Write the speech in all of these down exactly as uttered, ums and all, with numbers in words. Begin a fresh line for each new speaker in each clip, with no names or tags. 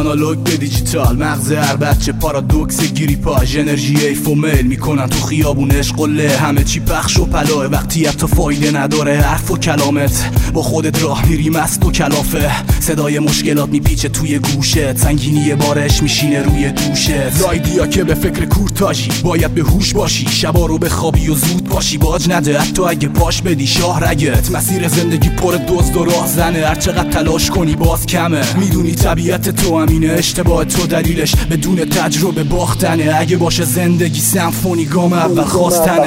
آنالوگ به دیجیتال، مغز هر بچه پارادوکس گیری پاش، انرژی ایفومیل میکنن تو خیابون قله، همه چی پخش و پلاه، وقتی حتی فایده نداره حرف و کلامت، با خودت راه میری مست و کلافه، صدای مشکلات میپیچه توی گوشت، سنگینی بارش میشینه روی دوشت، زایدیا که به فکر کورتاژی، باید به هوش باشی، شبا رو بخوابی و زود باشی، باج نده حتی اگه پاش بدی شاه رگت، مسیر زندگی پر دزد و راهزنه، هر چقدر تلاش کنی باز کمه، میدونی طبیعت تو همینه، اشتباه تو دلیلش بدون تجربه باختنه، اگه باشه زندگی سمفونی گام اول خواستنه.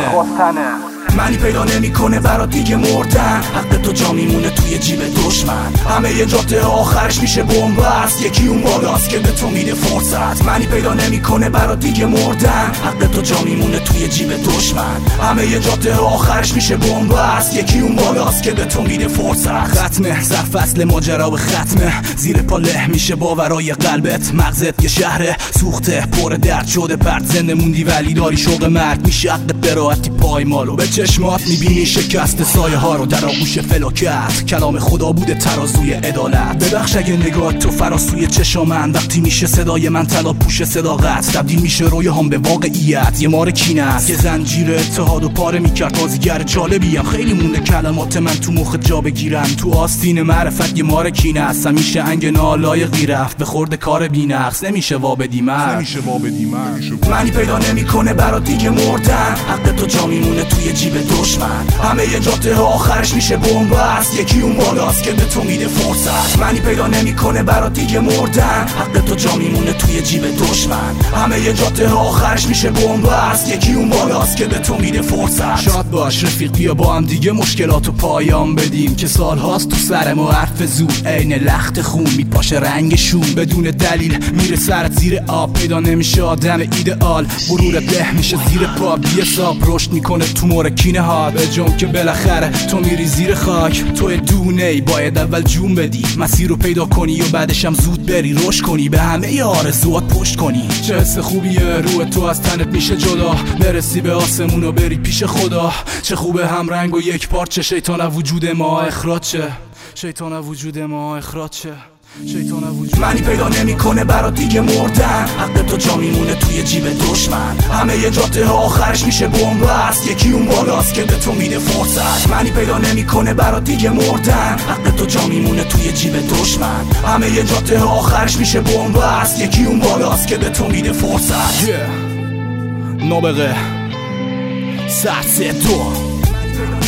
معنی پیدا نمیکنه برات دیگه مردن، حق تو جا میمونه توی جیب دشمن، همه یه جاده آخرش میشه بنبست، یکی اون بالاست که به تو میده فرصت. معنی پیدا نمیکنه برات دیگه مردن، حق تو جا میمونه توی جیب دشمن، همه یه جاده آخرش میشه بنبست، یکی اون بالاست که به تو میده فرصت. ختمه سر فصل ماجرا به ختمه، زیر پا له میشه باورای قلبت، مغزت یه شهر سوخته پر درد شده، پرت زنده موندی ولی داری شوق مرد، میشه حق براحتی پایمالو به چشمات میبینی شکست سایه ها رو در آغوش فلاکت، کلام خدا بوده ترازوی عدالت، ببخش اگه نگاه تو فراسوی چشامن، وقتی میشه صدای من طلا پوش صداقت، تبدیل میشه روی هم به واقعیت، یه مار کینه است که زنجیر اتحاد و پاره میکرد، بازیگر جالبیم، خیلی مونده کلمات من تو مخ جا بگیرم، تو آستین معرفت یه مار کینه است، همیشه انگ نالایقی رفت به خورد کار بی‌نقص، نمیشه وابدی من
نمیشه وابدی من
معنی پیدا نمیکنه برات دیگه مردن، حق تو جا میمونه توی جیب دشمن، همه یه جاده آخرش میشه بنبست، یکی اون بالاست که به تو میده فرصت. معنی پیدا نمیکنه برات دیگه مردن، حق تو جا میمونه توی جیب دشمن، همه یه جاده آخرش میشه بنبست، یکی اون بالاست که به تو میده فرصت. شاد باش رفیق، بیا با هم دیگه مشکلاتو پایان بدیم، که سال هاست تو سر ما حرف زود عین لخت خون میپاشه رنگشون، بدون دلیل میره سرت زیر آب، پیدا نمیشه آدم ایدئال، غرورت له میشه زیر پا، بی حساب رشد میکنه تو مورکینه ها، به جون که بالاخره تو میری زیر خاک، تو دونه ای باید اول جون بدی، مسیر رو پیدا کنی و بعدش هم زود بری رشد کنی، به همه ی آرزوات پشت کنی، چه حس خوبیه روح تو از تنت میشه جدا، برسی به آسمون و بری پیش خدا، چه خوبه هم رنگ و یک پارچه، شیطان وجود ما اخراج چه، شیطان وجود ما اخراج چه، شیطان وجود. معنی پیدا نمیکنه برات دیگه مردن، حق تو جا میمونه توی جیب دشمن، همه یه جاده آخرش میشه بنبست، یکی اون بالاست که به تو میده فرصت. معنی پیدا نمیکنه برات دیگه مردن، حق تو جا میمونه توی جیب دشمن، همه یه جاده آخرش میشه بنبست، یکی اون بالاست که به تو میده فرصت. yeah. نابغه سرسه تو